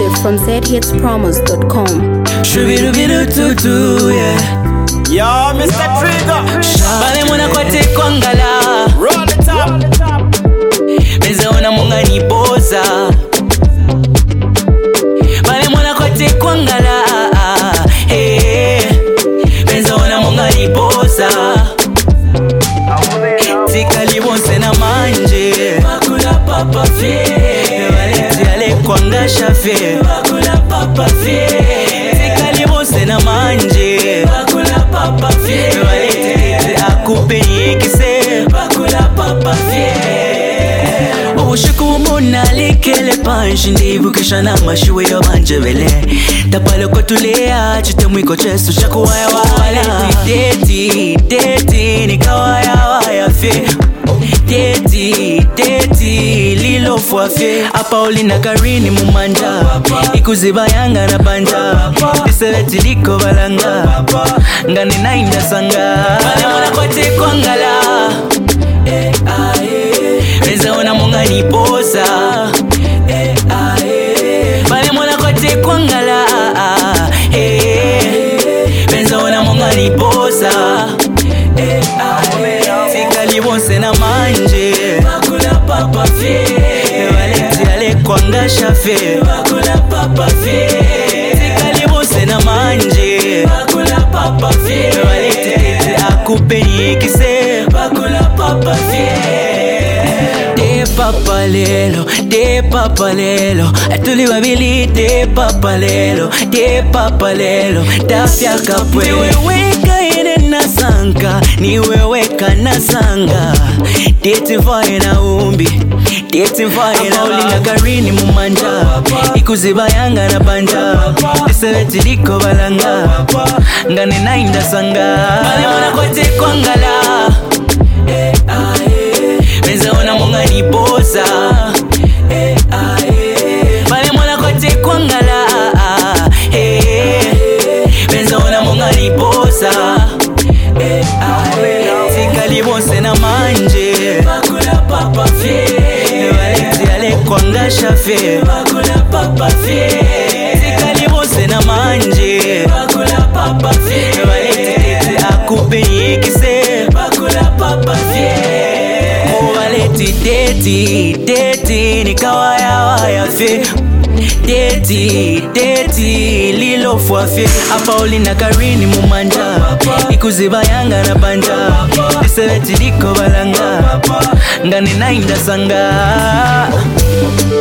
exclusive from zhitspromos.com. Shubirubirututu, yeah. Yo, Mr. Trigger. Bale mwana kwate kwangala. Roll it up. Meze ona munga nipoza. Bale mwana kwate kwangala. Hey. Meze ona munga nipoza. Tikali bonse na manje. Bakula papa fie. Bale tiale kwanga shafe. Bakula papa fie. Tikali bonse na manje. Bakula papa fie. Bale tete akupe yekise. Bakula papa fie. Ushiku muna likele panshi ndivu kisha na mashiwe yo banjebele. Tapalo kotulea chite mwiko chesu shaku waya wala. Deti nikawaya waya fe. Deti lilo fuafe. Apa olina karini mumanja. Ikuziba yanga na banja. Iseleti liko balanga. Ngani nainda sanga. Bale mwana kwate kwangala. Meze ona munga nipoza. Bale mwana kwate kwangala. Meze ona munga nipoza. Tikali bonse na manje. Bakula papa fie. Bale tiale kwanga shafe. Bakula papa fie. Tikali bonse na manje. Bakula papa fie. Bale tete akupe yekise. Bakula papa fie. De papa lelo atuli wabili de papa lelo tafya kapwe weka ine nasanka ni weweka nasanga deti mfaye na umbi deti mfaye na ulinga karini mumanja ikuziba yanga na banja iseleti liko balanga ngane nainda sanga bale mwana kwate kwangala. Meze ona munga nipoza. Bale mwana kwate kwangala. Meze ona munga nipoza. Tikali bonse na manje. Bakula papa fie. Bale tiale kwanga shafe. Bakula papa fie. Tikali bonse na manje. Bakula papa fie. Bale tete akupe yekise. Bakula papa fie. Deti nikawaya waya fe. Deti lilo fuafe. Apa olina karini mumanja. Ikuziba yanga na banja. Iseleti liko balanga. Ngani nainda sanga.